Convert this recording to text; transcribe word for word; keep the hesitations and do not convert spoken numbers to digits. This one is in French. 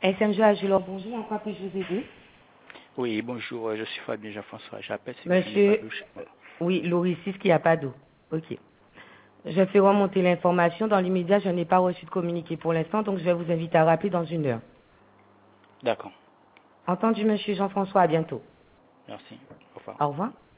S M G Agilor, bonjour, en quoi puis-je vous aider? Oui, bonjour, euh, je suis Fabien Jean-François. J'appelle ce que je n'ai pas Monsieur, d'eau chez moi. oui, Lauricis qui a pas d'eau. Ok. Je fais remonter l'information. Dans l'immédiat, je n'ai pas reçu de communiqué pour l'instant, donc je vais vous inviter à rappeler dans une heure. D'accord, Entendu, monsieur Jean-François, à bientôt. merci. Au revoir. Au revoir.